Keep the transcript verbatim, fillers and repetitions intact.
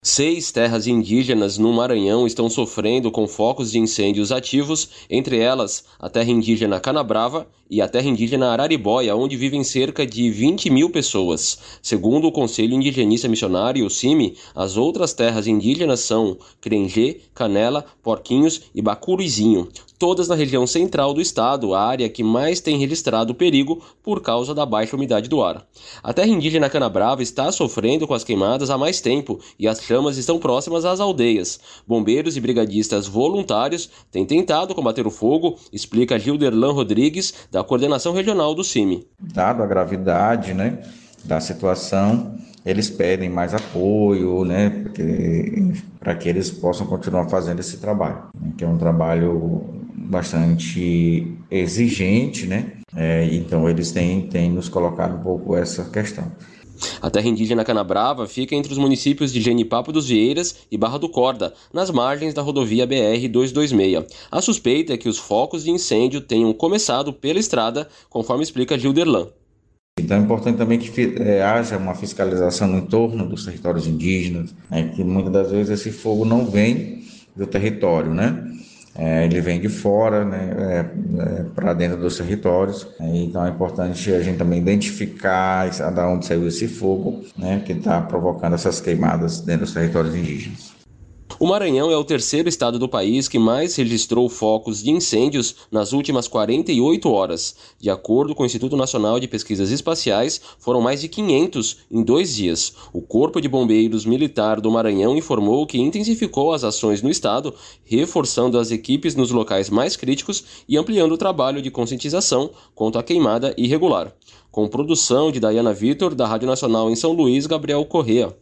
Seis terras indígenas no Maranhão estão sofrendo com focos de incêndios ativos, entre elas a terra indígena Canabrava e a terra indígena Araribóia, onde vivem cerca de vinte mil pessoas. Segundo o Conselho Indigenista Missionário, o C I M, as outras terras indígenas são Crengê, Canela, Porquinhos e Bacuruzinho, todas na região central do estado, a área que mais tem registrado perigo por causa da baixa umidade do ar. A terra indígena Canabrava está sofrendo com as queimadas há mais tempo e as chamas estão próximas às aldeias. Bombeiros e brigadistas voluntários têm tentado combater o fogo, explica Gilderlan Rodrigues, da coordenação regional do C I M. Dado a gravidade, né, da situação, eles pedem mais apoio, né, porque, para que eles possam continuar fazendo esse trabalho, né, que é um trabalho bastante exigente, né, é, então eles têm, têm nos colocado um pouco essa questão. A terra indígena Canabrava fica entre os municípios de Genipapo dos Vieiras e Barra do Corda, nas margens da rodovia B R duzentos e vinte e seis. A suspeita é que os focos de incêndio tenham começado pela estrada, conforme explica Gilderlan. Então é importante também que é, haja uma fiscalização no entorno dos territórios indígenas, né, que muitas das vezes esse fogo não vem do território, né? É, ele vem de fora, né, é, é, para dentro dos territórios. É, então é importante a gente também identificar de onde saiu esse fogo, né, que está provocando essas queimadas dentro dos territórios indígenas. O Maranhão é o terceiro estado do país que mais registrou focos de incêndios nas últimas quarenta e oito horas. De acordo com o Instituto Nacional de Pesquisas Espaciais, foram mais de quinhentos em dois dias. O Corpo de Bombeiros Militar do Maranhão informou que intensificou as ações no estado, reforçando as equipes nos locais mais críticos e ampliando o trabalho de conscientização quanto à queimada irregular. Com produção de Dayana Vitor, da Rádio Nacional em São Luís, Gabriel Correa.